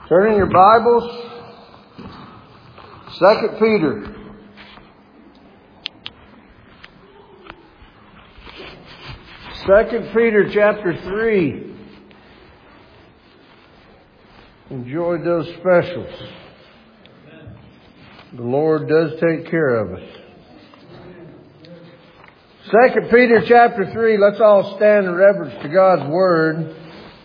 Turning your Bibles, 2 Peter. Second Peter chapter 3. Enjoyed those specials. The Lord does take care of us. 2 Peter chapter 3. Let's all stand in reverence to God's Word.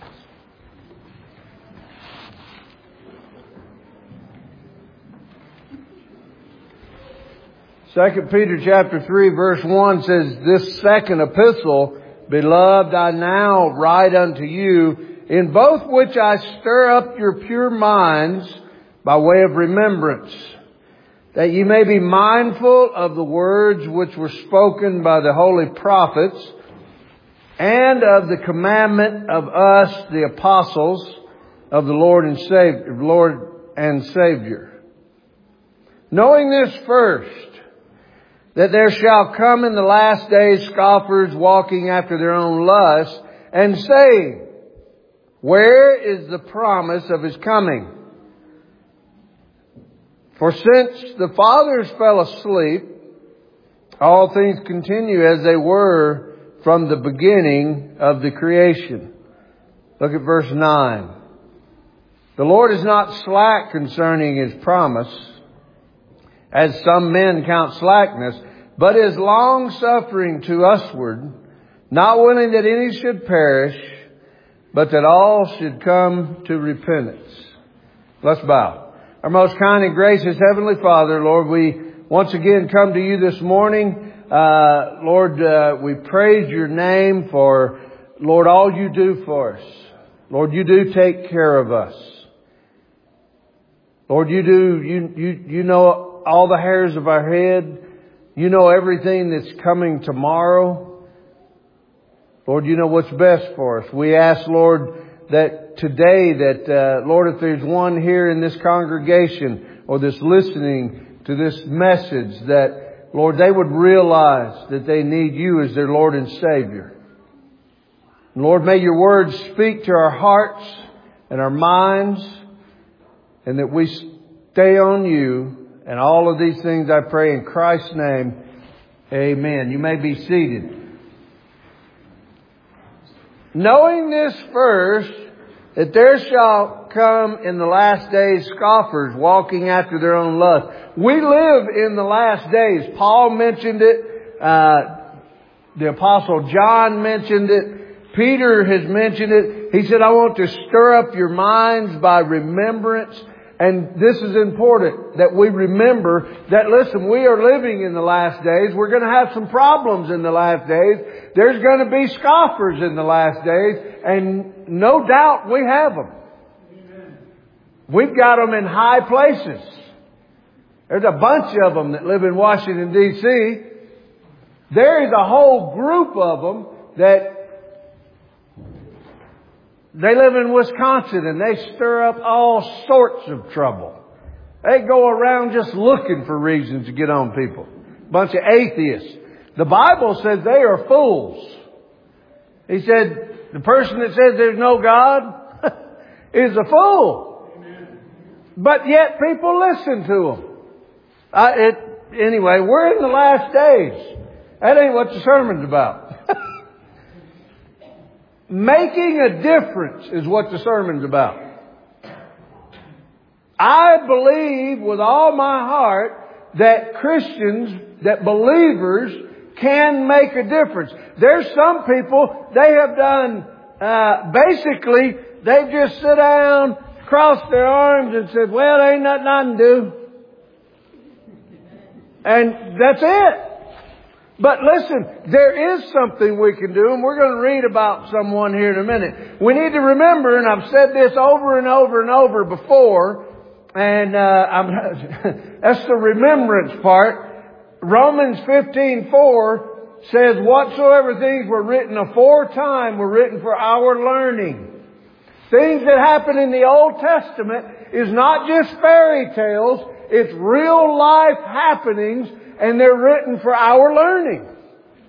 Second Peter chapter 3 verse 1 says, "This second epistle, beloved, I now write unto you, in both which I stir up your pure minds by way of remembrance, that ye may be mindful of the words which were spoken by the holy prophets, and of the commandment of us, the apostles of the Lord and Savior. Knowing this first, that there shall come in the last days scoffers walking after their own lusts, and saying, Where is the promise of His coming? For since the fathers fell asleep, all things continue as they were from the beginning of the creation." Look at verse 9. "The Lord is not slack concerning His promise, as some men count slackness, but is long-suffering to usward, not willing that any should perish, but that all should come to repentance." Let's bow. Our most kind and gracious Heavenly Father, Lord, we once again come to you this morning. Lord, we praise your name for, Lord, all you do for us. Lord, you do take care of us. Lord, you know all the hairs of our head. You know everything that's coming tomorrow. Lord, you know what's best for us. We ask, Lord, that today, Lord, if there's one here in this congregation or that's listening to this message, that, Lord, they would realize that they need you as their Lord and Savior. And Lord, may your words speak to our hearts and our minds, and that we stay on you. And all of these things I pray in Christ's name. Amen. You may be seated. "Knowing this first, that there shall come in the last days scoffers walking after their own lust." We live in the last days. Paul mentioned it. The Apostle John mentioned it. Peter has mentioned it. He said, "I want to stir up your minds by remembrance." And this is important, that we remember that, listen, we are living in the last days. We're going to have some problems in the last days. There's going to be scoffers in the last days. And no doubt we have them. Amen. We've got them in high places. There's a bunch of them that live in Washington, D.C. There is a whole group of them that they live in Wisconsin, and they stir up all sorts of trouble. They go around just looking for reasons to get on people. Bunch of atheists. The Bible says they are fools. He said the person that says there's no God is a fool. Amen. But yet people listen to them. Anyway, we're in the last days. That ain't what the sermon's about. Making a difference is what the sermon's about. I believe with all my heart that Christians, that believers can make a difference. There's some people, they have done, basically, they've just sit down, crossed their arms and said, "Well, there ain't nothing I can do." And that's it. But listen, there is something we can do, and we're going to read about someone here in a minute. We need to remember, and I've said this over and over and over before, and that's the remembrance part. Romans 15:4 says, "Whatsoever things were written aforetime were written for our learning." Things that happen in the Old Testament is not just fairy tales, it's real life happenings. And they're written for our learning.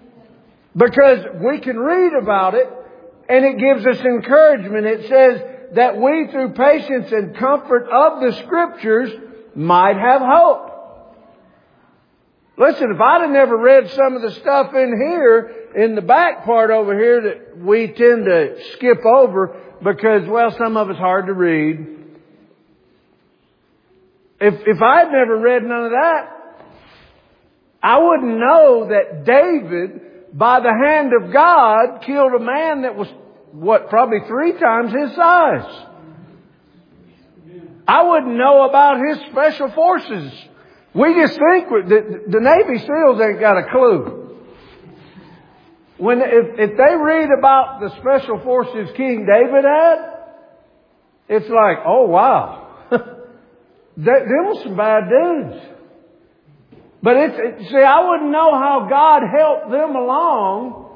Because we can read about it and it gives us encouragement. It says that we through patience and comfort of the Scriptures might have hope. Listen, if I'd have never read some of the stuff in here, in the back part over here that we tend to skip over because, well, some of it's hard to read. If I'd never read none of that, I wouldn't know that David, by the hand of God, killed a man that was, probably 3 times his size. I wouldn't know about his special forces. We just think the Navy SEALs ain't got a clue. If they read about the special forces King David had, it's like, oh wow. There were some bad dudes. But see, I wouldn't know how God helped them along,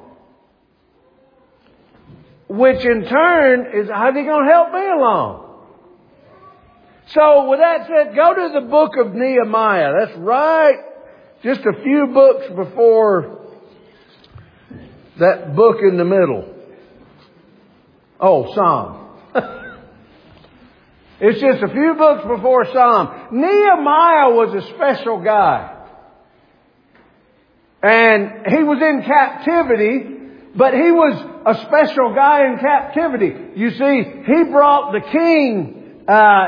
which in turn is, how's He going to help me along? So with that said, go to the book of Nehemiah. That's right. Just a few books before that book in the middle. Oh, Psalm. It's just a few books before Psalm. Nehemiah was a special guy. And he was in captivity, but he was a special guy in captivity. You see, he brought the king,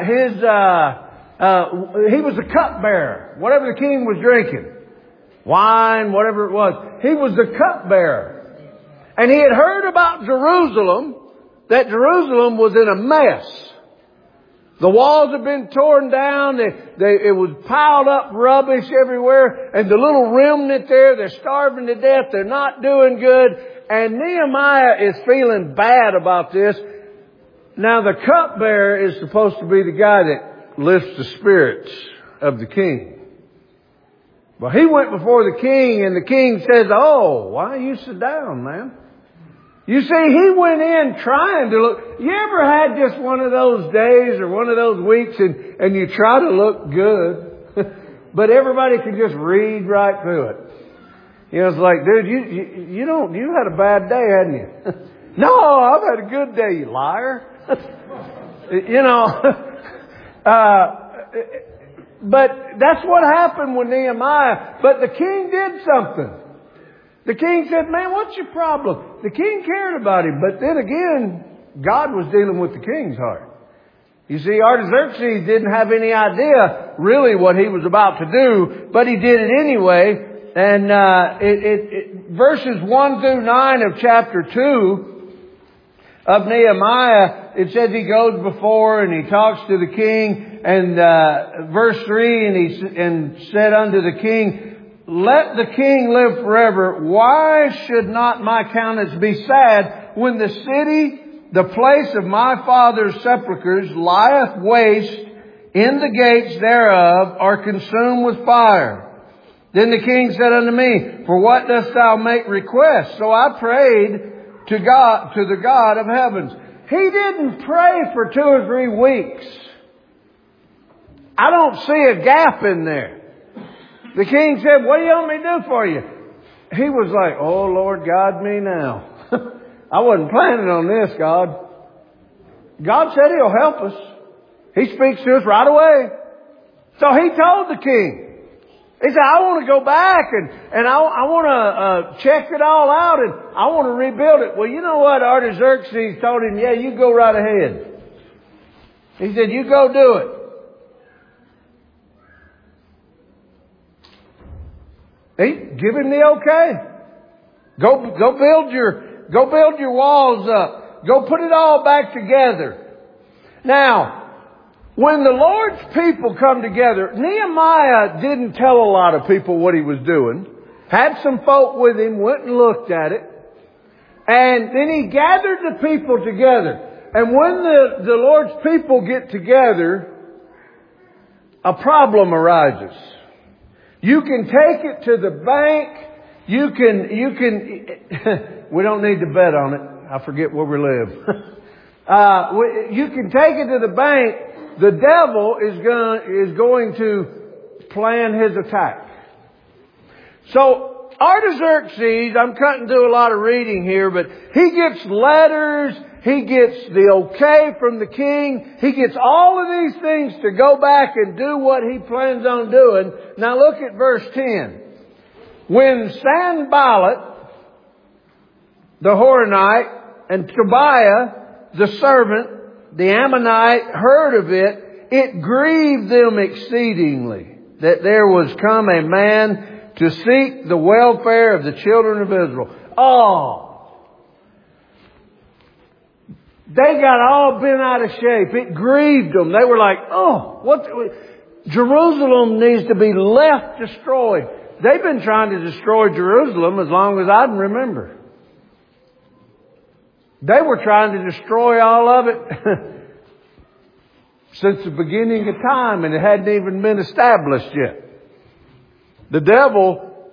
he was the cupbearer. Whatever the king was drinking. Wine, whatever it was. He was the cupbearer. And he had heard about Jerusalem, that Jerusalem was in a mess. The walls had been torn down. It was piled up rubbish everywhere. And the little remnant there, they're starving to death. They're not doing good. And Nehemiah is feeling bad about this. Now the cupbearer is supposed to be the guy that lifts the spirits of the king. Well, he went before the king and the king says, oh, why you sit down, man? You see, he went in trying to look. You ever had just one of those days or one of those weeks and you try to look good, but everybody can just read right through it? You know, it's like, dude, you had a bad day, hadn't you? No, I've had a good day, you liar. You know, but that's what happened with Nehemiah. But the king did something. The king said, man, what's your problem? The king cared about him. But then again, God was dealing with the king's heart. You see, Artaxerxes didn't have any idea really what he was about to do, but he did it anyway. And verses 1 through 9 of chapter 2 of Nehemiah, it says he goes before and he talks to the king. And verse 3, and said unto the king, let the king live forever. Why should not my countenance be sad when the city, the place of my father's sepulchres, lieth waste, in the gates thereof are consumed with fire? Then the king said unto me, for what dost thou make request? So I prayed to God, to the God of heavens. He didn't pray for 2 or 3 weeks. I don't see a gap in there. The king said, what do you want me to do for you? He was like, oh, Lord, guide me now. I wasn't planning on this, God. God said He'll help us. He speaks to us right away. So he told the king. He said, I want to go back and I want to check it all out and I want to rebuild it. Well, you know what? Artaxerxes told him, yeah, you go right ahead. He said, you go do it. He give him the okay. Go build your walls up. Go put it all back together. Now, when the Lord's people come together, Nehemiah didn't tell a lot of people what he was doing. Had some folk with him, went and looked at it. And then he gathered the people together. And when the Lord's people get together, a problem arises. You can take it to the bank. You can, we don't need to bet on it. I forget where we live. You can take it to the bank. The devil is going to plan his attack. So Artaxerxes, I'm cutting through a lot of reading here, but he gets letters. He gets the okay from the king. He gets all of these things to go back and do what he plans on doing. Now look at verse 10. When Sanballat, the Horonite, and Tobiah, the servant, the Ammonite, heard of it, it grieved them exceedingly that there was come a man to seek the welfare of the children of Israel. Oh! They got all bent out of shape. It grieved them. They were like, oh, Jerusalem needs to be left destroyed. They've been trying to destroy Jerusalem as long as I can remember. They were trying to destroy all of it since the beginning of time, and it hadn't even been established yet. The devil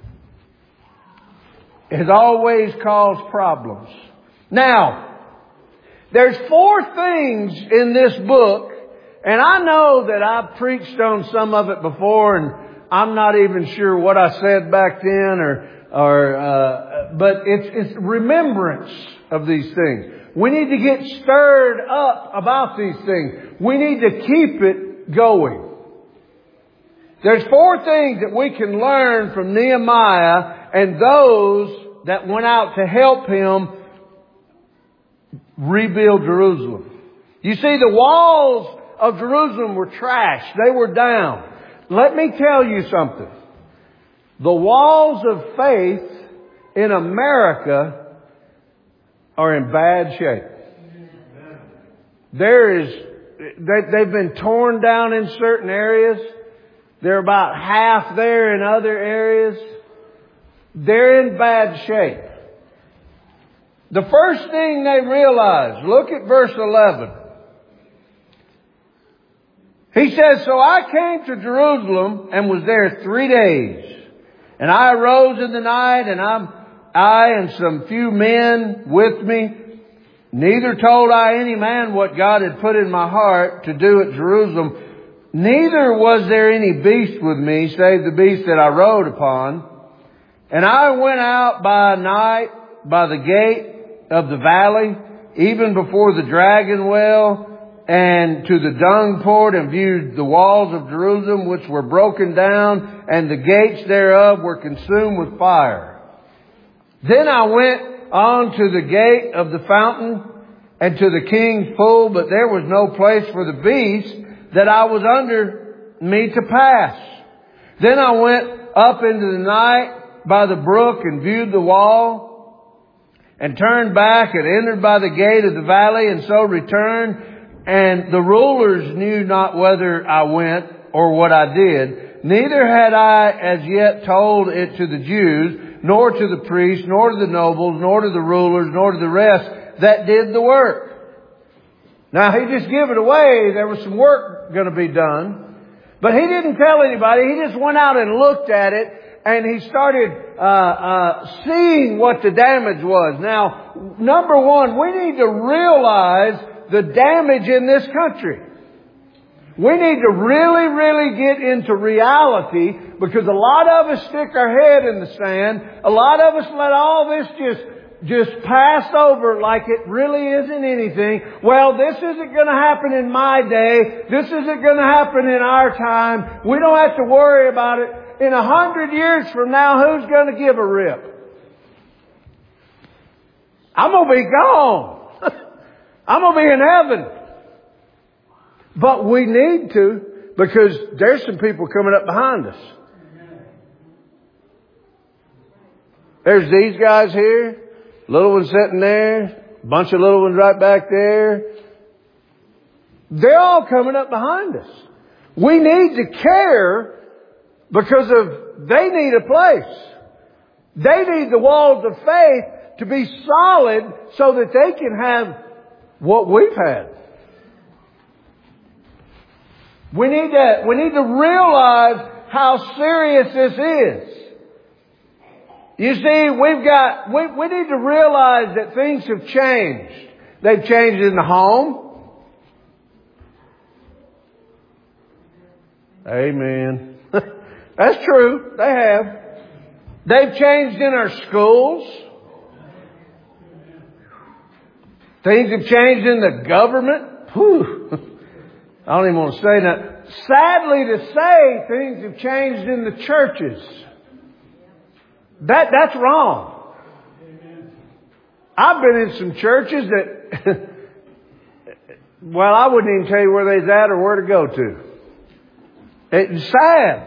has always caused problems. Now, there's 4 things in this book, and I know that I've preached on some of it before, and I'm not even sure what I said back then, but it's remembrance of these things. We need to get stirred up about these things. We need to keep it going. There's 4 things that we can learn from Nehemiah and those that went out to help him rebuild Jerusalem. You see, the walls of Jerusalem were trashed. They were down. Let me tell you something. The walls of faith in America are in bad shape. They've been torn down in certain areas. They're about half there in other areas. They're in bad shape. The first thing they realized, look at verse 11. He says, so I came to Jerusalem and was there 3 days. And I arose in the night, and I and some few men with me. Neither told I any man what God had put in my heart to do at Jerusalem. Neither was there any beast with me, save the beast that I rode upon. And I went out by night by the gate of the valley, even before the dragon well, and to the dung port, and viewed the walls of Jerusalem, which were broken down, and the gates thereof were consumed with fire. Then I went on to the gate of the fountain, and to the king's pool, but there was no place for the beast that I was under me to pass. Then I went up into the night by the brook, and viewed the wall, and turned back, and entered by the gate of the valley, and so returned. And the rulers knew not whether I went or what I did. Neither had I as yet told it to the Jews, nor to the priests, nor to the nobles, nor to the rulers, nor to the rest that did the work. Now, he just gave it away. There was some work going to be done. But he didn't tell anybody. He just went out and looked at it. And he started seeing what the damage was. Now, number one, we need to realize the damage in this country. We need to really, really get into reality, because a lot of us stick our head in the sand. A lot of us let all this just pass over like it really isn't anything. Well, this isn't going to happen in my day. This isn't going to happen in our time. We don't have to worry about it. In 100 years from now, who's going to give a rip? I'm going to be gone. I'm going to be in heaven. But we need to, because there's some people coming up behind us. There's these guys here, little one sitting there, a bunch of little ones right back there. They're all coming up behind us. We need to care, because they need a place. They need the walls of faith to be solid so that they can have what we've had. We need to realize how serious this is. You see, we need to realize that things have changed. They've changed in the home. Amen. That's true. They have. They've changed in our schools. Things have changed in the government. Whew. I don't even want to say that. Sadly to say, things have changed in the churches. That's wrong. I've been in some churches that, well, I wouldn't even tell you where they's at or where to go to. It's sad.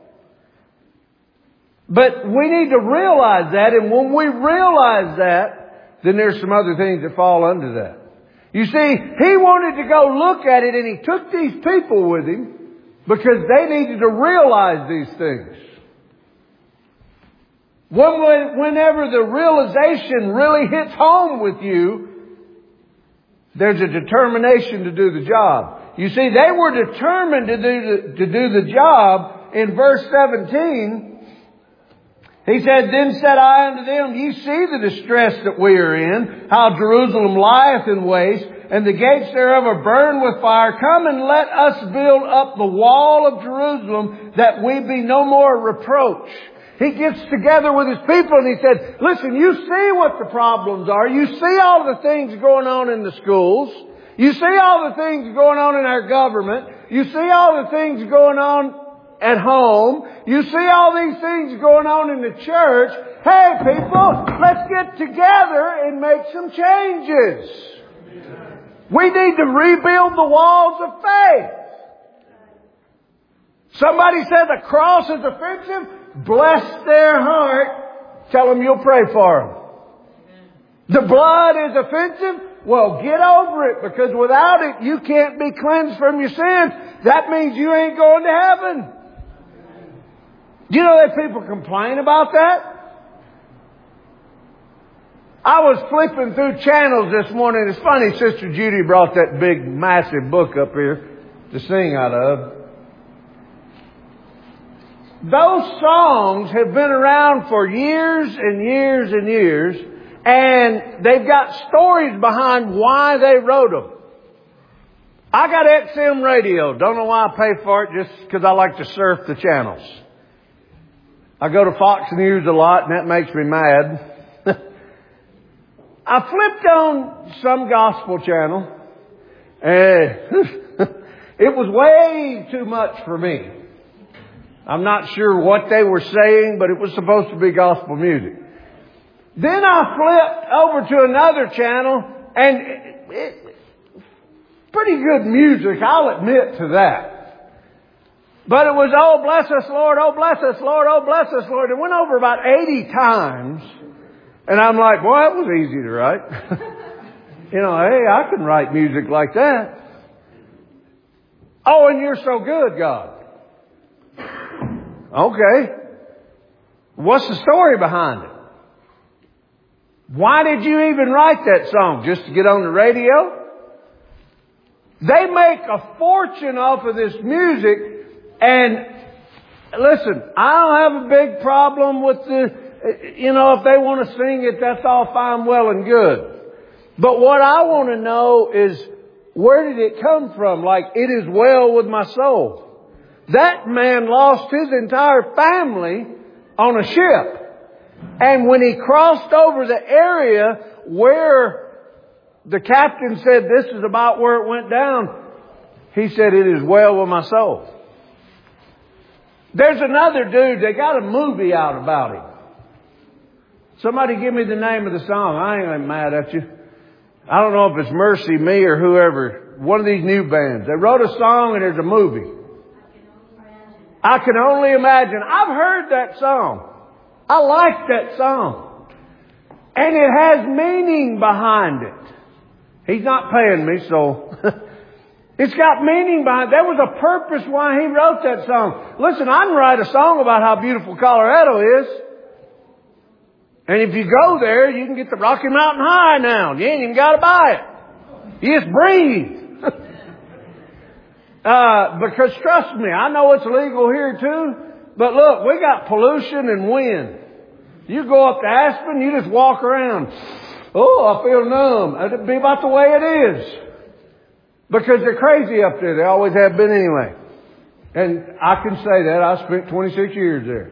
But we need to realize that, and when we realize that, then there's some other things that fall under that. You see, he wanted to go look at it, and he took these people with him because they needed to realize these things. Whenever the realization really hits home with you, there's a determination to do the job. You see, they were determined to do the job. In verse 17, he said, "Then said I unto them, Ye see the distress that we are in, how Jerusalem lieth in waste, and the gates thereof are burned with fire. Come and let us build up the wall of Jerusalem, that we be no more reproach." He gets together with his people and he said, listen, you see what the problems are. You see all the things going on in the schools. You see all the things going on in our government. You see all the things going on at home. You see all these things going on in the church. Hey people, let's get together and make some changes. We need to rebuild the walls of faith. Somebody said the cross is offensive. Bless their heart. Tell them you'll pray for them. The blood is offensive. Well, get over it, because without it, you can't be cleansed from your sins. That means you ain't going to heaven. You know that people complain about that? I was flipping through channels this morning. It's funny, Sister Judy brought that big, massive book up here to sing out of. Those songs have been around for years and years and years, and they've got stories behind why they wrote them. I got XM radio. Don't know why I pay for it, just because I like to surf the channels. I go to Fox News a lot, and that makes me mad. I flipped on some gospel channel, and it was way too much for me. I'm not sure what they were saying, but it was supposed to be gospel music. Then I flipped over to another channel, and pretty good music, I'll admit to that. But it was, oh bless us Lord, oh bless us Lord, oh bless us Lord. It went over about 80 times. And I'm like, boy, that was easy to write. You know, hey, I can write music like that. Oh, and you're so good, God. Okay. What's the story behind it? Why did you even write that song? Just to get on the radio? They make a fortune off of this music. And listen, I don't have a big problem with if they want to sing it, that's all fine, well and good. But what I want to know is, where did it come from? Like, it is well with my soul. That man lost his entire family on a ship. And when he crossed over the area where the captain said this is about where it went down, he said, it is well with my soul. There's another dude, they got a movie out about him. Somebody give me the name of the song. I ain't mad at you. I don't know if it's Mercy Me or whoever. One of these new bands. They wrote a song and there's a movie. I can only imagine. I've heard that song. I like that song. And it has meaning behind it. He's not paying me, so it's got meaning behind it. There was a purpose why he wrote that song. Listen, I can write a song about how beautiful Colorado is. And if you go there, you can get the Rocky Mountain High now. You ain't even got to buy it. You just breathe. Because trust me, I know it's legal here too. But look, we got pollution and wind. You go up to Aspen, you just walk around. Oh, I feel numb. It'd be about the way it is. Because they're crazy up there. They always have been anyway. And I can say that. I spent 26 years there.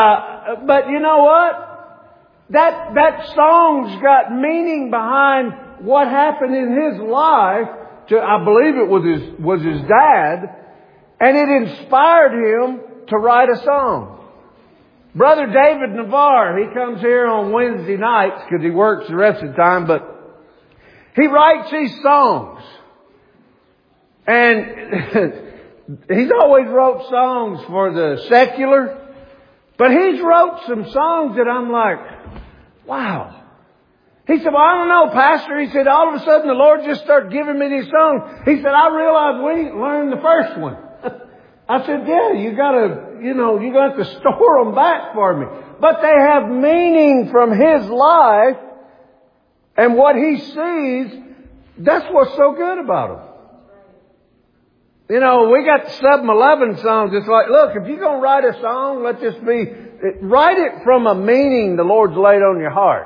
But you know what? That song's got meaning behind what happened in his life to, I believe it was his dad, and it inspired him to write a song. Brother David Navarre, he comes here on Wednesday nights because he works the rest of the time, but he writes these songs. And he's always wrote songs for the secular, but he's wrote some songs that I'm like, wow. He said, well, I don't know, Pastor. He said, all of a sudden the Lord just started giving me these songs. He said, I realized we didn't learn the first one. I said, yeah, you're going to have to store them back for me. But they have meaning from his life and what he sees. That's what's so good about them. We got the 7-Eleven songs. It's like, look, if you're going to write a song, write it from a meaning the Lord's laid on your heart.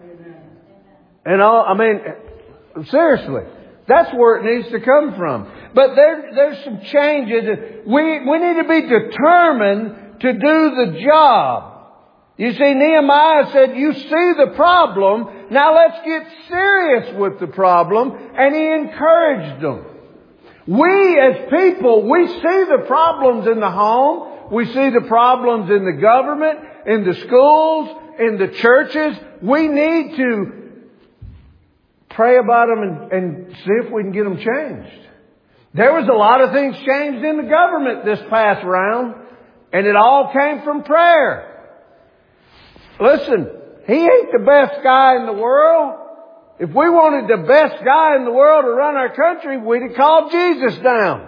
Seriously, that's where it needs to come from. But there's some changes. We need to be determined to do the job. You see, Nehemiah said, you see the problem, now let's get serious with the problem. And he encouraged them. We as people, we see the problems in the home. We see the problems in the government, in the schools, in the churches. We need to pray about them and see if we can get them changed. There was a lot of things changed in the government this past round, and it all came from prayer. Listen, he ain't the best guy in the world. If we wanted the best guy in the world to run our country, we'd have called Jesus down.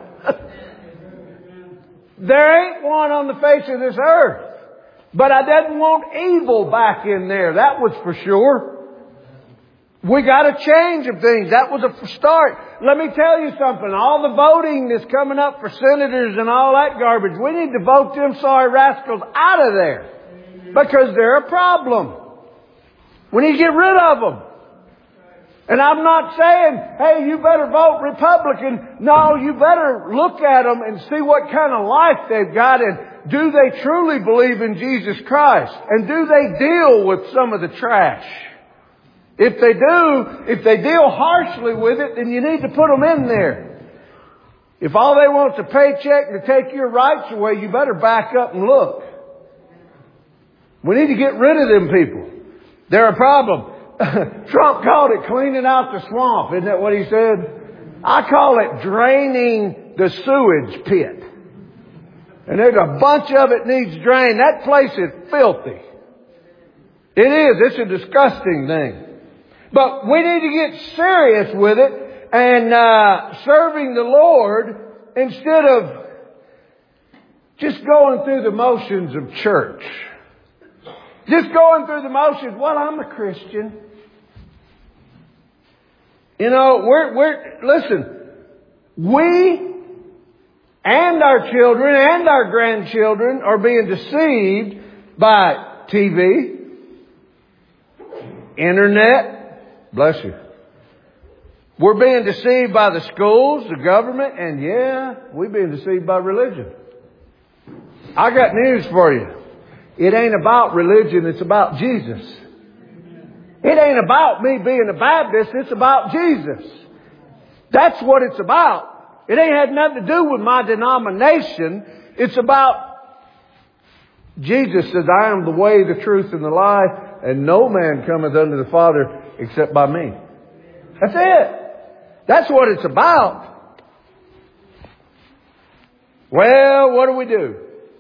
There ain't one on the face of this earth. But I didn't want evil back in there. That was for sure. We got a change of things. That was a start. Let me tell you something. All the voting that's coming up for senators and all that garbage, we need to vote them sorry rascals out of there. Because they're a problem. We need to get rid of them. And I'm not saying, hey, you better vote Republican. No, you better look at them and see what kind of life they've got, and do they truly believe in Jesus Christ? And do they deal with some of the trash? If they do, if they deal harshly with it, then you need to put them in there. If all they want is a paycheck to take your rights away, you better back up and look. We need to get rid of them people. They're a problem. Trump called it cleaning out the swamp. Isn't that what he said? I call it draining the sewage pit. And there's a bunch of it needs drained. That place is filthy. It is. It's a disgusting thing. But we need to get serious with it and serving the Lord instead of just going through the motions of church. Just going through the motions. Well, I'm a Christian. Listen, we and our children and our grandchildren are being deceived by TV, internet. Bless you. We're being deceived by the schools, the government, and we're being deceived by religion. I got news for you. It ain't about religion, it's about Jesus. It ain't about me being a Baptist, it's about Jesus. That's what it's about. It ain't had nothing to do with my denomination. It's about Jesus says, I am the way, the truth, and the life, and no man cometh unto the Father except by me. That's it. That's what it's about. Well, what do?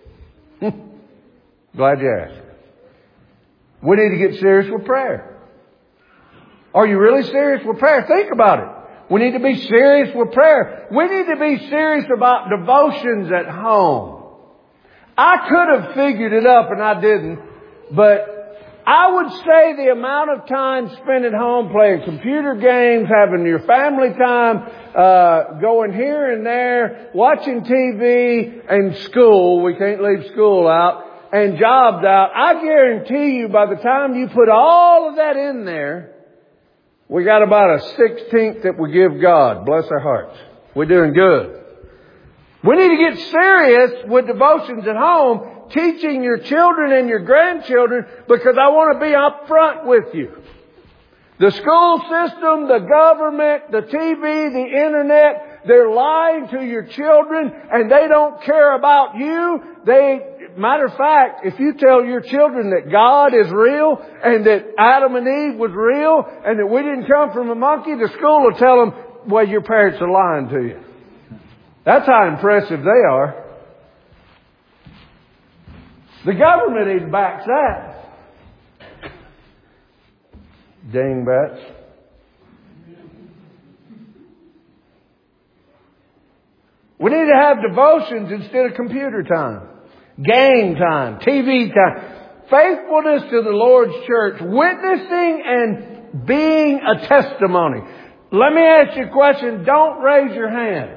Glad you asked. We need to get serious with prayer. Are you really serious with prayer? Think about it. We need to be serious with prayer. We need to be serious about devotions at home. I could have figured it up and I didn't, but I would say the amount of time spent at home playing computer games, having your family time, going here and there, watching TV, and school. We can't leave school out. And jobs out. I guarantee you by the time you put all of that in there, we got about a 16th that we give God. Bless our hearts. We're doing good. We need to get serious with devotions at home, teaching your children and your grandchildren, because I want to be up front with you. The school system, the government, the TV, the internet, they're lying to your children and they don't care about you. Matter of fact, if you tell your children that God is real and that Adam and Eve was real and that we didn't come from a monkey, the school will tell them, well, your parents are lying to you. That's how impressive they are. The government even backs that. Dingbats. We need to have devotions instead of computer time, game time, TV time. Faithfulness to the Lord's church, witnessing and being a testimony. Let me ask you a question. Don't raise your hand.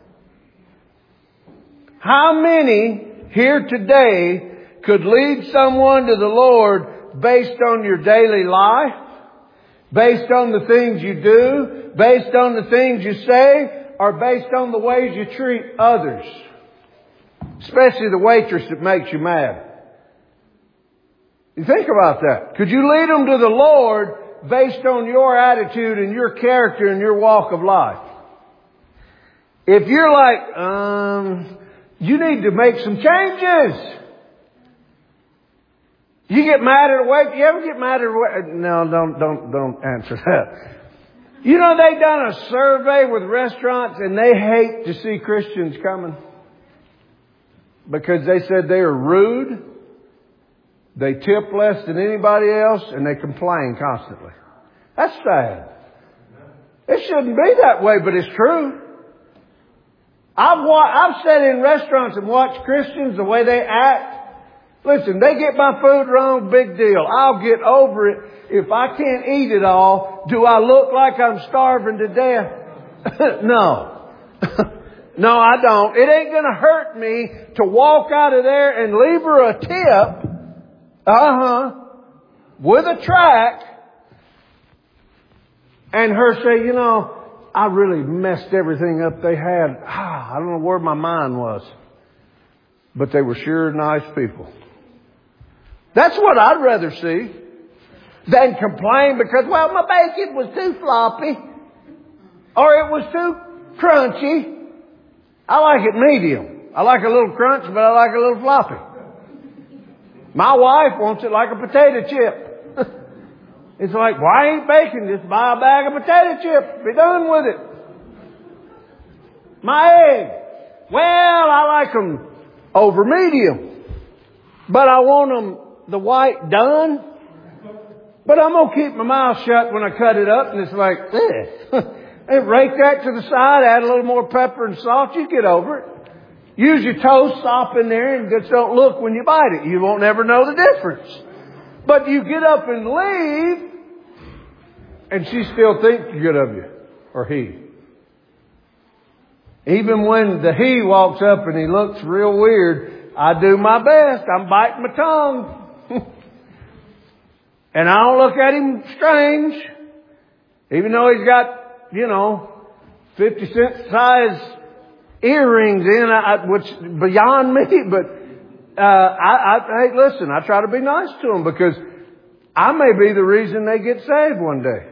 How many here today could lead someone to the Lord based on your daily life? Based on the things you do? Based on the things you say? Or based on the ways you treat others? Especially the waitress that makes you mad. You think about that. Could you lead them to the Lord based on your attitude and your character and your walk of life? If you're like, you need to make some changes. You get mad at a waiter. You ever get mad at a waiter? No, don't answer that. You know, they done a survey with restaurants and they hate to see Christians coming. Because they said they are rude. They tip less than anybody else and they complain constantly. That's sad. It shouldn't be that way, but it's true. I've sat in restaurants and watched Christians, the way they act. Listen, they get my food wrong, big deal. I'll get over it. If I can't eat it all, do I look like I'm starving to death? No. No, I don't. It ain't going to hurt me to walk out of there and leave her a tip. With a track. And her say, you know, I really messed everything up they had. I don't know where my mind was. But they were sure nice people. That's what I'd rather see than complain because, well, my bacon was too floppy or it was too crunchy. I like it medium. I like a little crunch, but I like a little floppy. My wife wants it like a potato chip. It's like, why ain't bacon? Just buy a bag of potato chips. Be done with it. My egg. Well, I like them over medium. But I want them the white done. But I'm going to keep my mouth shut when I cut it up. And it's like, and rake that to the side. Add a little more pepper and salt. You get over it. Use your toast, sop in there, and just don't look when you bite it. You won't ever know the difference. But you get up and leave, and she still thinks good of you. Or he. Even when the he walks up and he looks real weird, I do my best. I'm biting my tongue. And I don't look at him strange. Even though he's got, 50-cent size earrings in, which beyond me. But hey, listen, I try to be nice to them because I may be the reason they get saved one day.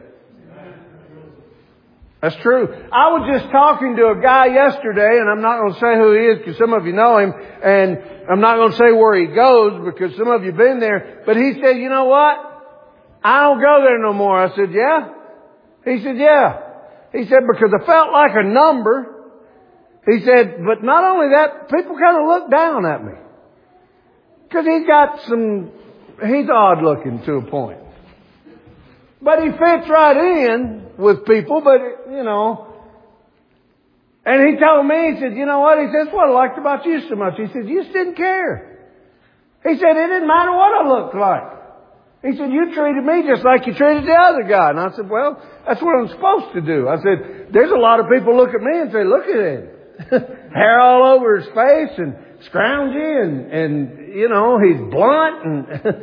That's true. I was just talking to a guy yesterday, and I'm not going to say who he is because some of you know him, and I'm not going to say where he goes because some of you have been there. But he said, you know what? I don't go there no more. I said, yeah? He said, yeah. He said, because I felt like a number. He said, but not only that, people kind of look down at me. Because he's odd looking to a point. But he fits right in with people, but, And he told me, he said, you know what? He said, that's what I liked about you so much. He said, you just didn't care. He said, it didn't matter what I looked like. He said, you treated me just like you treated the other guy. And I said, well, that's what I'm supposed to do. I said, there's a lot of people look at me and say, look at him. Hair all over his face and scroungy and he's blunt and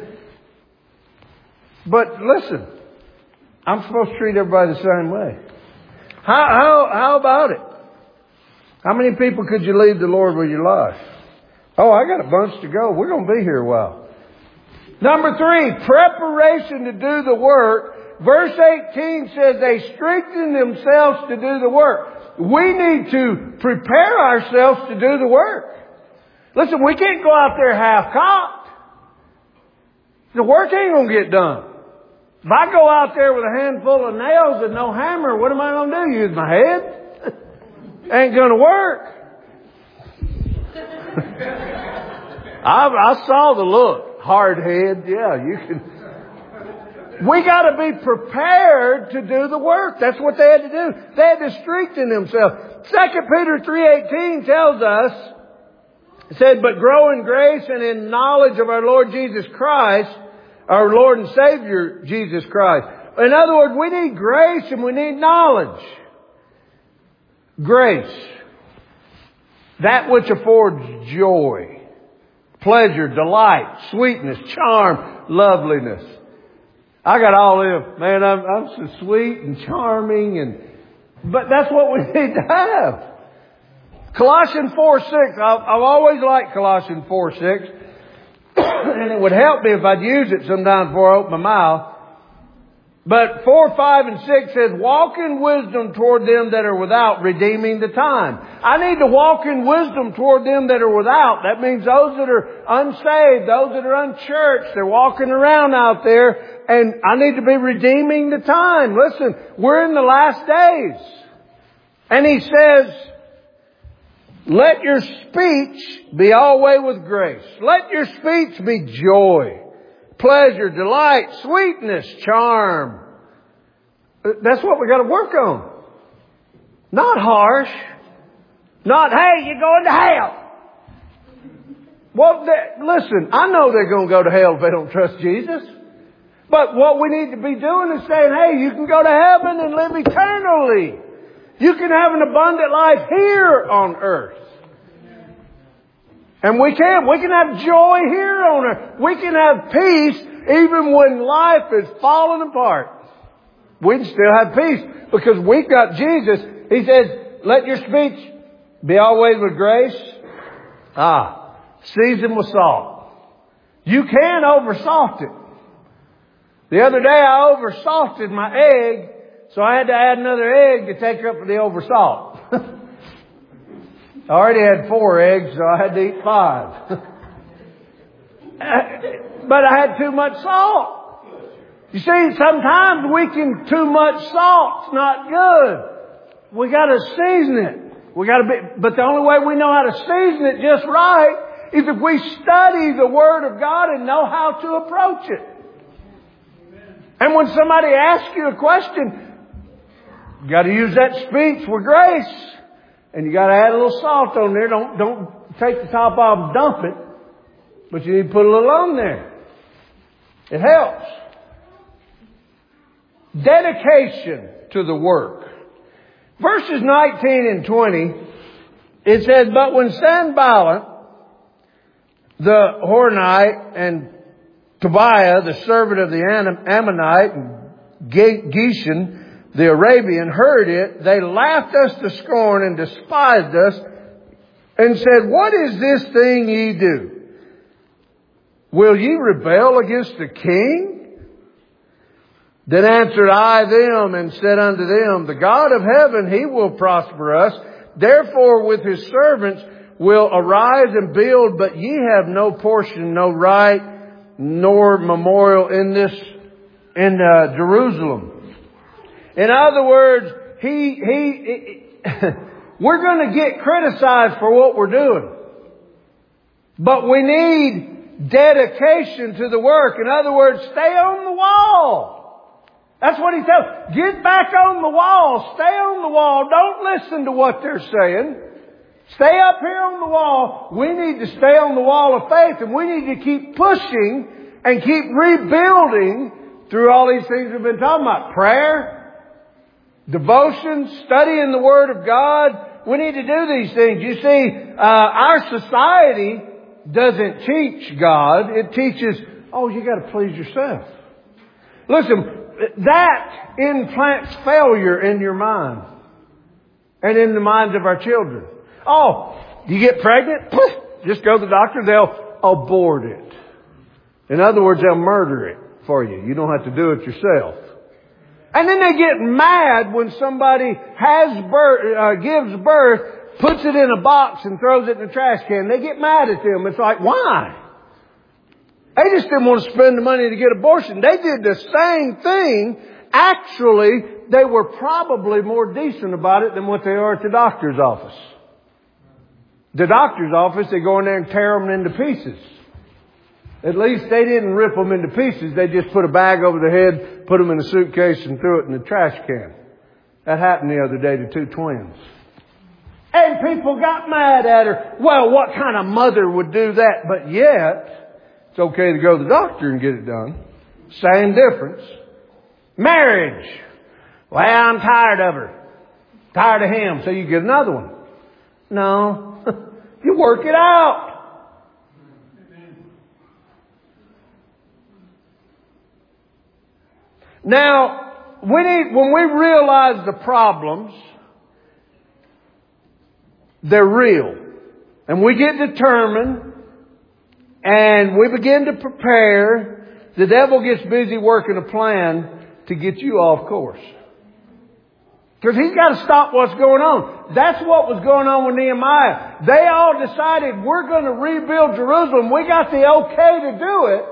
but listen, I'm supposed to treat everybody the same way. How about it? How many people could you lead the Lord with your life? Oh, I got a bunch to go. We're going to be here a while. Number 3, preparation to do the work Verse 18 says they strengthen themselves to do the work. We need to prepare ourselves to do the work. Listen, we can't go out there half-cocked. The work ain't going to get done. If I go out there with a handful of nails and no hammer, what am I going to do? Use my head? Ain't going to work. I saw the look. Hard head. Yeah, you can. We got to be prepared to do the work. That's what they had to do. They had to strengthen themselves. 2 Peter 3:18 tells us, it said, but grow in grace and in knowledge of our Lord Jesus Christ, our Lord and Savior Jesus Christ. In other words, we need grace and we need knowledge. Grace. That which affords joy, pleasure, delight, sweetness, charm, loveliness. I got all them. Man, I'm so sweet and charming, but that's what we need to have. Colossians 4:6. I've always liked Colossians 4:6. And it would help me if I'd use it sometimes before I open my mouth. But 4, 5, and 6 says, walk in wisdom toward them that are without, redeeming the time. I need to walk in wisdom toward them that are without. That means those that are unsaved, those that are unchurched, they're walking around out there, and I need to be redeeming the time. Listen, we're in the last days. And he says, let your speech be always with grace. Let your speech be joy, pleasure, delight, sweetness, charm. That's what we got to work on. Not harsh. Not, hey, you're going to hell. Well, listen, I know they're going to go to hell if they don't trust Jesus. But what we need to be doing is saying, hey, you can go to heaven and live eternally. You can have an abundant life here on earth. And we can have joy here on earth. We can have peace even when life is falling apart. We can still have peace because we've got Jesus. He says, let your speech be always with grace. Seasoned with salt. You can oversalt it. The other day I oversalted my egg, so I had to add another egg to take up for the oversalt. I already had 4 eggs, so I had to eat 5. But I had too much salt. You see, sometimes too much salt's not good. We got to season it. But the only way we know how to season it just right is if we study the Word of God and know how to approach it. And when somebody asks you a question, you got to use that speech with grace. And you got to add a little salt on there. Don't take the top off and dump it. But you need to put a little on there. It helps. Dedication to the work. Verses 19 and 20, it says, but when Sanballat, the Horonite, and Tobiah, the servant of the Ammonite, and Geshem, the Arabian, heard it, they laughed us to scorn and despised us and said, what is this thing ye do? Will ye rebel against the king? Then answered I them and said unto them, the God of heaven, He will prosper us. Therefore with His servants will arise and build, but ye have no portion, no right, nor memorial in Jerusalem. In other words, we're going to get criticized for what we're doing. But we need dedication to the work. In other words, stay on the wall. That's what he tells. Get back on the wall. Stay on the wall. Don't listen to what they're saying. Stay up here on the wall. We need to stay on the wall of faith, and we need to keep pushing and keep rebuilding through all these things we've been talking about. Prayer, devotion, studying the Word of God. We need to do these things. You see, our society doesn't teach God. It teaches, you got to please yourself. Listen, that implants failure in your mind and in the minds of our children. You get pregnant? Just go to the doctor. They'll abort it. In other words, they'll murder it for you. You don't have to do it yourself. And then they get mad when somebody gives birth, puts it in a box and throws it in the trash can. They get mad at them. It's like, why? They just didn't want to spend the money to get abortion. They did the same thing. Actually, they were probably more decent about it than what they are at the doctor's office. The doctor's office, they go in there and tear them into pieces. At least they didn't rip them into pieces. They just put a bag over their head, put them in a suitcase and threw it in the trash can. That happened the other day to two twins. And people got mad at her. Well, what kind of mother would do that? But yet, it's okay to go to the doctor and get it done. Same difference. Marriage. Well, I'm tired of her. Tired of him. So you get another one. No. You work it out. Now, when we realize the problems, they're real. And we get determined and we begin to prepare, the devil gets busy working a plan to get you off course. Because he's got to stop what's going on. That's what was going on with Nehemiah. They all decided we're going to rebuild Jerusalem. We got the okay to do it.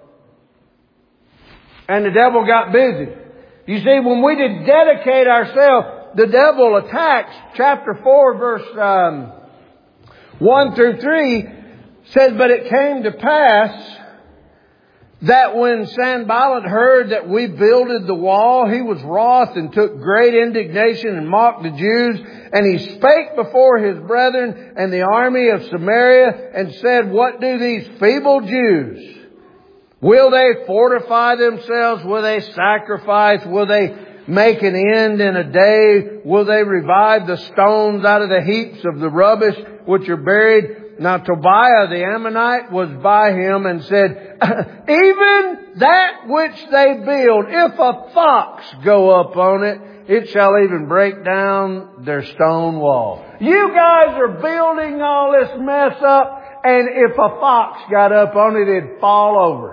And the devil got busy. You see, when we did dedicate ourselves, the devil attacks. Chapter 4, verse 1 through 3 says, but it came to pass that when Sanballat heard that we builded the wall, he was wroth and took great indignation and mocked the Jews. And he spake before his brethren and the army of Samaria and said, what do these feeble Jews? Will they fortify themselves? Will they sacrifice? Will they make an end in a day? Will they revive the stones out of the heaps of the rubbish which are buried? Now Tobiah the Ammonite was by him and said, even that which they build, if a fox go up on it, it shall even break down their stone wall. You guys are building all this mess up, and if a fox got up on it, it'd fall over.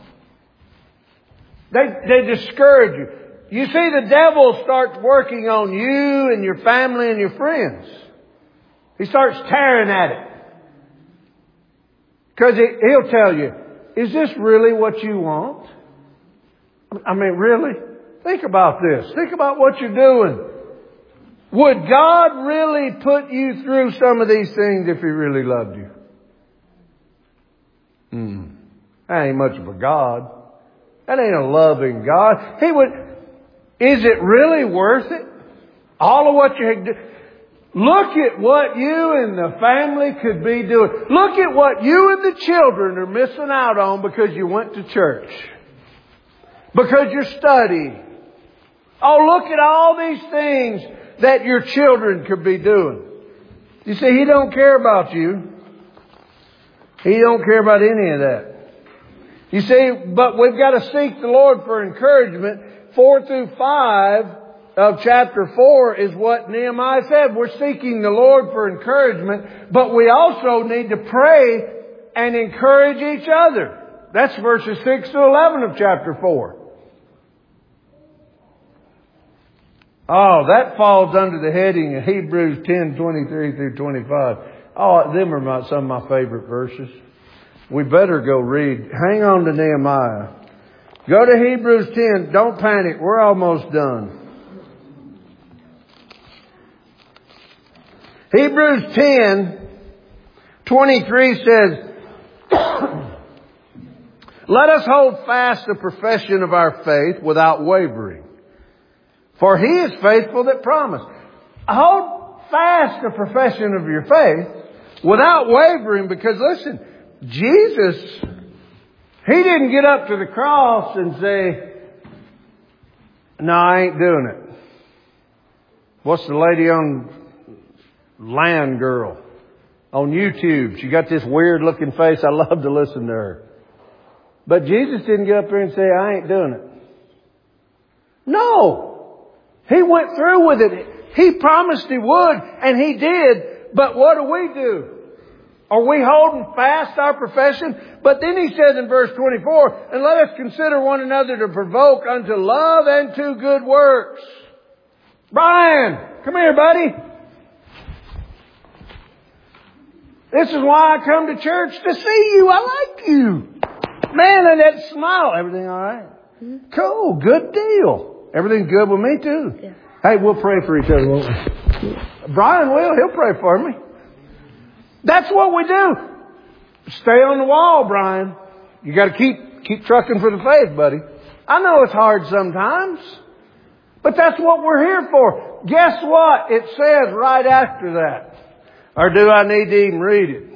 They discourage you. You see, the devil starts working on you and your family and your friends. He starts tearing at it. Because he'll tell you, is this really what you want? I mean, really? Think about this. Think about what you're doing. Would God really put you through some of these things if He really loved you? That ain't much of a God. That ain't a loving God. He would. Is it really worth it? All of what you do. Look at what you and the family could be doing. Look at what you and the children are missing out on because you went to church. Because you're studying. Oh, look at all these things that your children could be doing. You see, He don't care about you. He don't care about any of that. You see, but we've got to seek the Lord for encouragement. 4 through 5 of chapter 4 is what Nehemiah said. We're seeking the Lord for encouragement, but we also need to pray and encourage each other. That's verses 6 to 11 of chapter 4. Oh, that falls under the heading of Hebrews 10:23 through 25. Oh, them are some of my favorite verses. We better go read. Hang on to Nehemiah. Go to Hebrews 10. Don't panic. We're almost done. Hebrews 10:23 says, let us hold fast the profession of our faith without wavering. For He is faithful that promised. Hold fast the profession of your faith without wavering, because listen, Jesus, He didn't get up to the cross and say, no, I ain't doing it. What's the lady on Land Girl on YouTube? She got this weird looking face. I love to listen to her. But Jesus didn't get up there and say, I ain't doing it. No. He went through with it. He promised He would, and He did. But what do? Are we holding fast our profession? But then he says in verse 24, and let us consider one another to provoke unto love and to good works. Brian, come here, buddy. This is why I come to church, to see you. I like you. Man, and that smile. Everything all right? Mm-hmm. Cool. Good deal. Everything good with me too? Yeah. Hey, we'll pray for each other, won't we? Yeah. Brian will. He'll pray for me. That's what we do. Stay on the wall, Brian. You got to keep trucking for the faith, buddy. I know it's hard sometimes, but that's what we're here for. Guess what? It says right after that. Or do I need to even read it?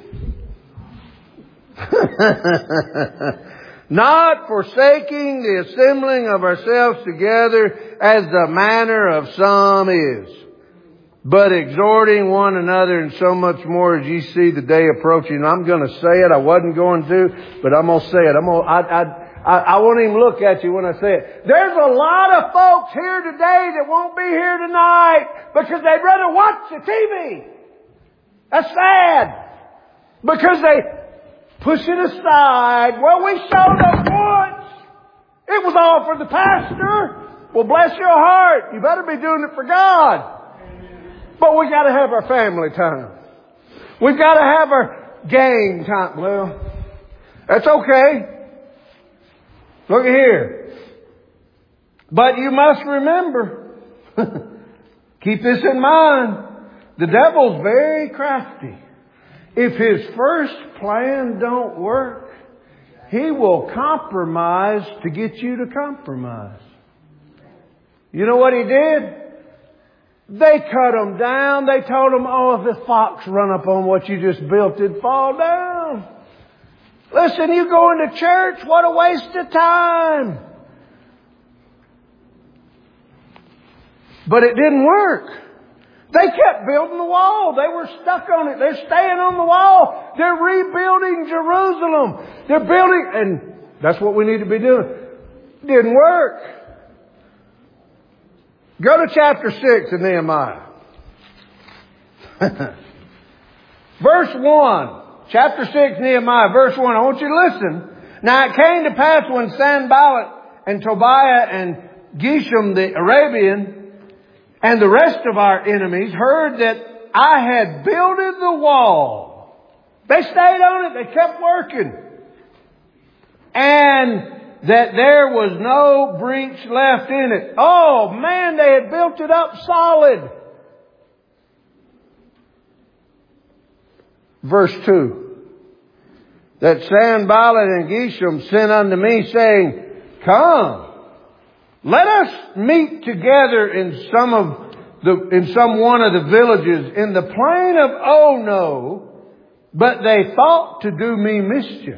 Not forsaking the assembling of ourselves together as the manner of some is, but exhorting one another, and so much more as ye see the day approaching. I'm going to say it. I wasn't going to, but I'm going to say it. I won't even look at you when I say it. There's a lot of folks here today that won't be here tonight because they'd rather watch the TV. That's sad. Because they push it aside. Well, we showed up once. It was all for the pastor. Well, bless your heart. You better be doing it for God. But we got to have our family time. We've got to have our gang time. Well, that's okay. Look here. But you must remember, keep this in mind, the devil's very crafty. If his first plan don't work, he will compromise to get you to compromise. You know what he did? They cut them down. They told them, oh, if the fox run up on what you just built, it'd fall down. Listen, you going to church? What a waste of time. But it didn't work. They kept building the wall. They were stuck on it. They're staying on the wall. They're rebuilding Jerusalem. They're building, and that's what we need to be doing. Didn't work. Go to chapter 6 of Nehemiah. Verse 1. Chapter 6, Nehemiah, verse 1. I want you to listen. Now it came to pass when Sanballat and Tobiah and Geshem the Arabian and the rest of our enemies heard that I had builded the wall. They stayed on it. They kept working. And that there was no breach left in it. Oh man, they had built it up solid. Verse 2. That Sanballat and Geshem sent unto me, saying, come, let us meet together in some one of the villages in the plain of Ono, but they thought to do me mischief.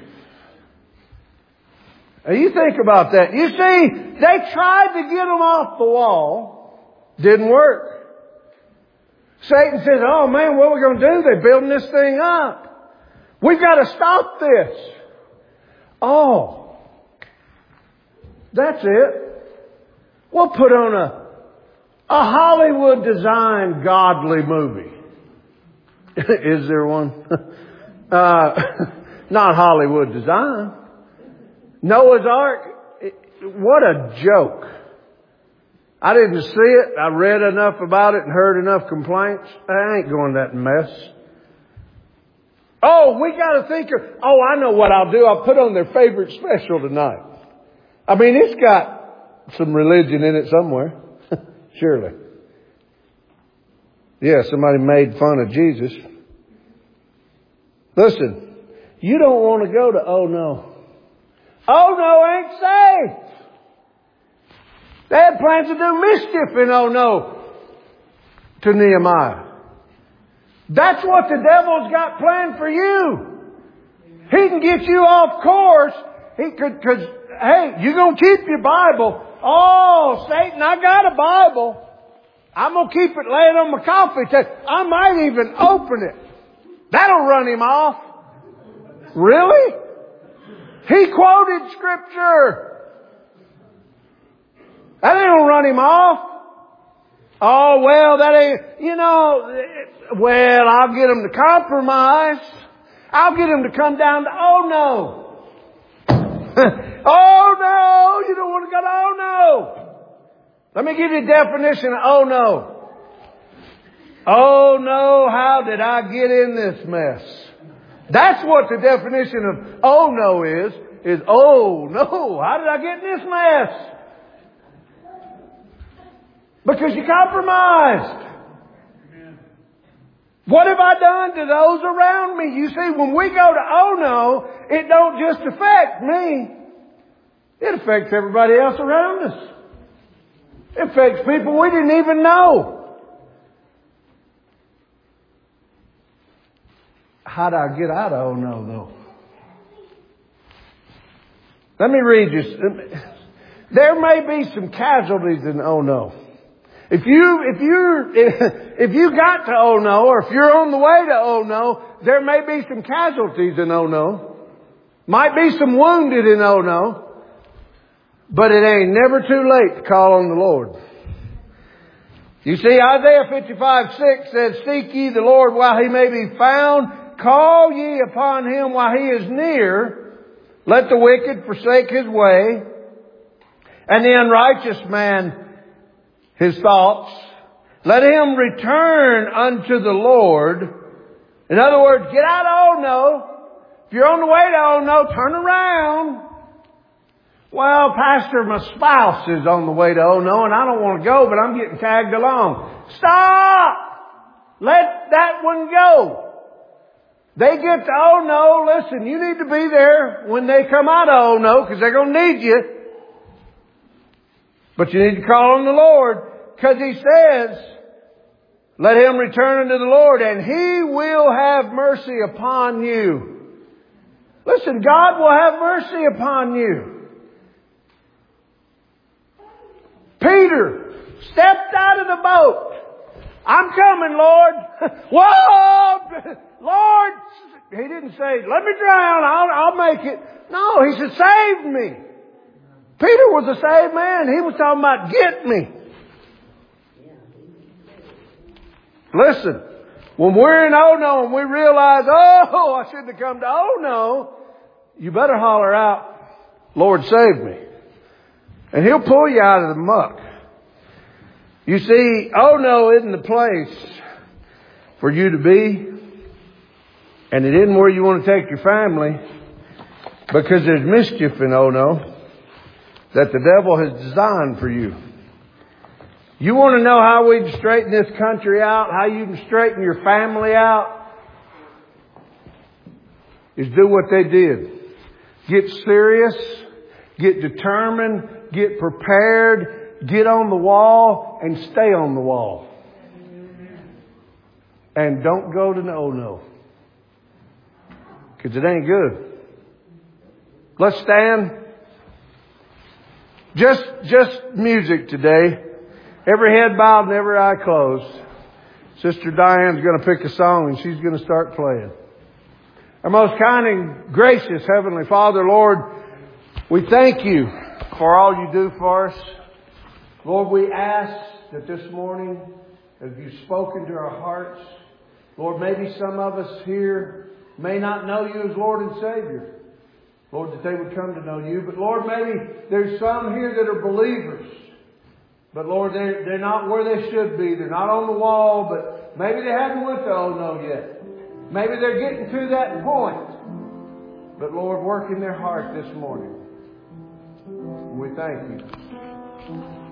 Now you think about that. You see, they tried to get them off the wall. Didn't work. Satan says, oh man, what are we going to do? They're building this thing up. We've got to stop this. Oh, that's it. We'll put on a Hollywood designed godly movie. Is there one? Not Hollywood design. Noah's Ark. What a joke. I didn't see it. I read enough about it and heard enough complaints. I ain't going that mess. Oh, we got to think of, I know what I'll do. I'll put on their favorite special tonight. I mean, it's got some religion in it somewhere. Surely. Yeah, somebody made fun of Jesus. Listen, you don't want to go to Oh No. Oh No ain't safe. They had plans to do mischief in Oh No to Nehemiah. That's what the devil's got planned for you. He can get you off course. Cause hey, you're going to keep your Bible. Oh, Satan, I got a Bible. I'm going to keep it laying on my coffee table. I might even open it. That'll run him off. Really? He quoted Scripture. That ain't gonna run him off. Oh, well, that ain't, well, I'll get him to compromise. I'll get them to come down to oh no. Oh no, you don't want to go to oh no. Let me give you a definition of oh no. Oh no, how did I get in this mess? That's what the definition of oh no is oh no, how did I get in this mess? Because you compromised. What have I done to those around me? You see, when we go to oh no, it don't just affect me. It affects everybody else around us. It affects people we didn't even know. How do I get out of oh no though? Let me read you. There may be some casualties in oh no. If you got to oh no, or if you're on the way to oh no, there may be some casualties in oh no. Might be some wounded in oh no. But it ain't never too late to call on the Lord. You see, Isaiah 55:6 says, "Seek ye the Lord while He may be found. Call ye upon Him while He is near. Let the wicked forsake his way, and the unrighteous man his thoughts. Let him return unto the Lord." In other words, get out of oh no. If you're on the way to oh no, turn around. Well, Pastor, my spouse is on the way to oh no and I don't want to go, but I'm getting tagged along. Stop! Let that one go. They get to oh no, listen, you need to be there when they come out of oh no because they're going to need you. But you need to call on the Lord because He says, let him return unto the Lord and He will have mercy upon you. Listen, God will have mercy upon you. Peter stepped out of the boat. I'm coming, Lord. Whoa! Lord! He didn't say, let me drown, I'll make it. No, He said, save me. Peter was a saved man. He was talking about get me. Listen, when we're in oh no and we realize, oh, I shouldn't have come to oh no, you better holler out, Lord, save me. And He'll pull you out of the muck. You see, oh no isn't the place for you to be. And it isn't where you want to take your family. Because there's mischief in oh no that the devil has designed for you. You want to know how we can straighten this country out, how you can straighten your family out? Is do what they did. Get serious, get determined, get prepared, get on the wall, and stay on the wall. And don't go to no no. Because it ain't good. Let's stand. Just music today. Every head bowed and every eye closed. Sister Diane's going to pick a song and she's going to start playing. Our most kind and gracious Heavenly Father, Lord, we thank You for all You do for us. Lord, we ask that this morning, as You've spoken to our hearts, Lord, maybe some of us here may not know You as Lord and Savior. Lord, that they would come to know You. But Lord, maybe there's some here that are believers. But Lord, they're not where they should be. They're not on the wall, but maybe they haven't went to oh no yet. Maybe they're getting to that point. But Lord, work in their heart this morning. We thank You.